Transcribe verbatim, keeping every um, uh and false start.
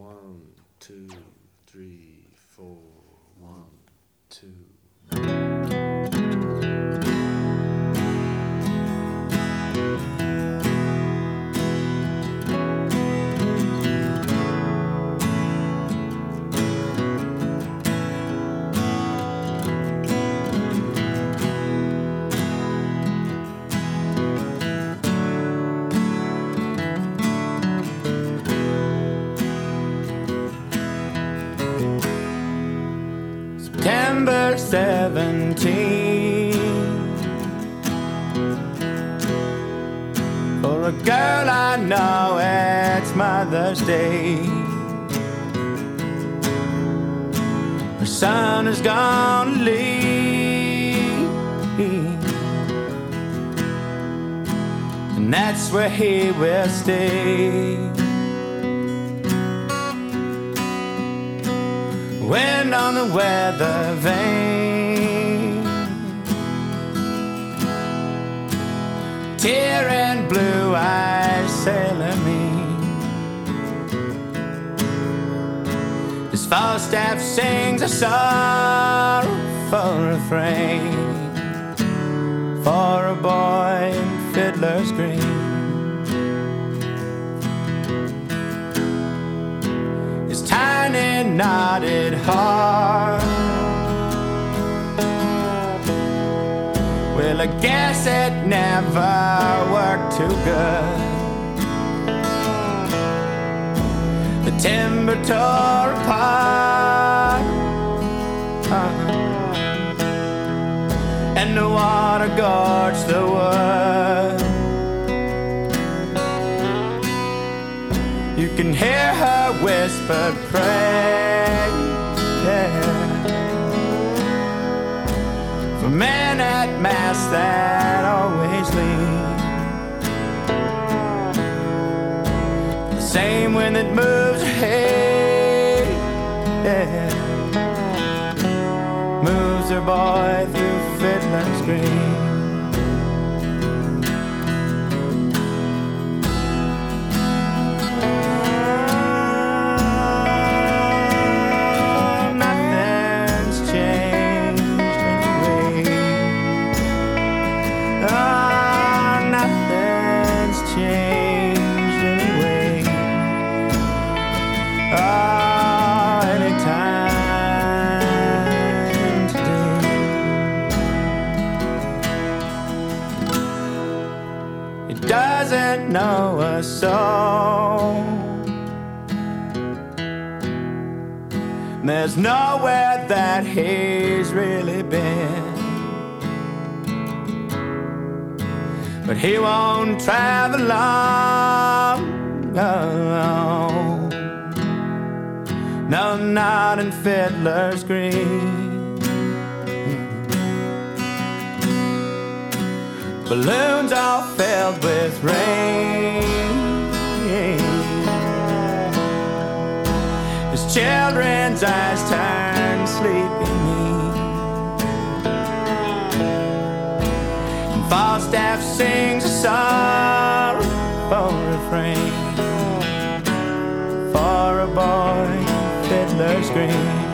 One, two, three, four. One, two. September seventeenth, for a girl I know it's Mother's Day. Her son is gonna leave, and that's where he will stay. Wind on the weather vane, tear and blue eyes sailor me. As Falstaff sings a sorrowful refrain for a boy in Fiddler's Green. His tiny knotted heart, well, I guess it never worked too good. The timber tore apart, uh-huh, and the water gorged the wood. You can hear her whispered prayer, yeah, for men at mass that always leave. The same wind that moves ahead, yeah, moves her boy through Fiddler's Green. Doesn't know a soul. There's nowhere that he's really been, but he won't travel long, alone. No, not in Fiddler's Green. Balloons all filled with rain, his children's eyes turn sleepy, and Falstaff sings a sorrowful refrain for a boy in Fiddler's Green.